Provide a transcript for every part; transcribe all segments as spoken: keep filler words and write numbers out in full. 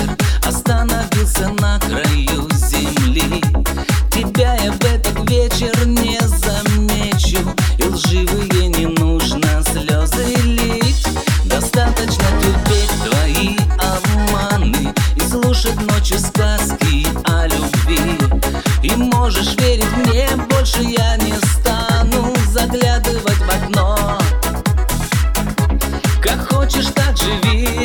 вечер остановился на краю земли. Тебя я в этот вечер не замечу, и лживые не нужно слезы лить. Достаточно терпеть твои обманы и слушать ночью сказки о любви. И можешь верить мне, больше я не стану заглядывать в окно. Как хочешь, так живи.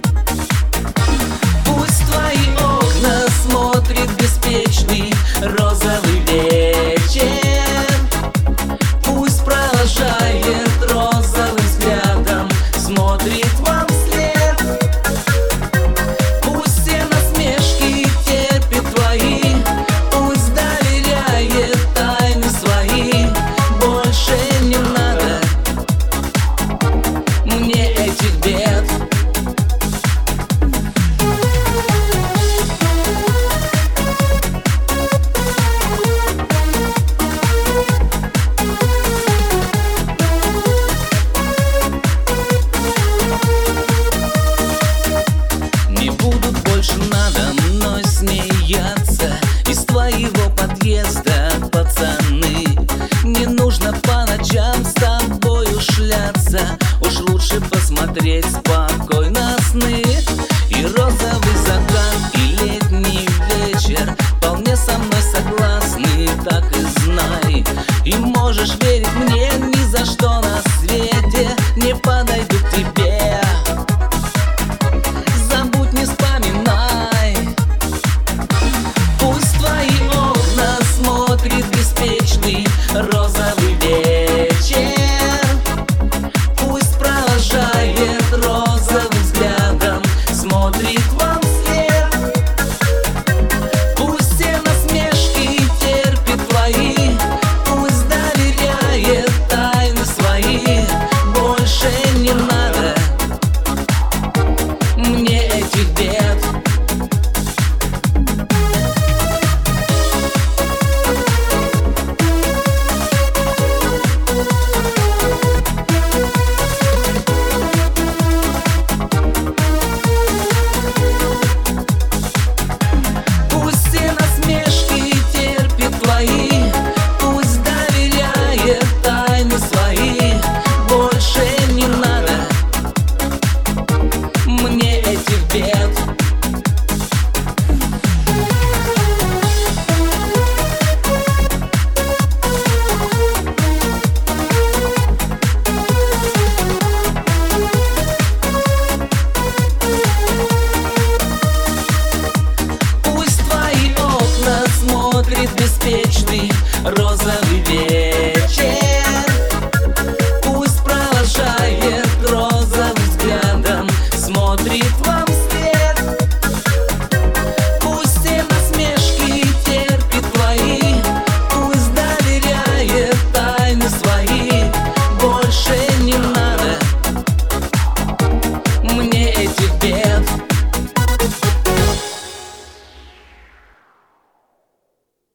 Пусть твои окна смотрит беспечный розовый вечер. Пусть провожает розовым взглядом, смотрит вам вслед. Пусть все насмешки терпит твои, пусть доверяет тайны свои. Больше не надо мне этих бед. Не будут больше надо мной смеяться из твоего подъезда, пацаны. Не нужно по ночам с тобою шляться, уж лучше посмотреть спать.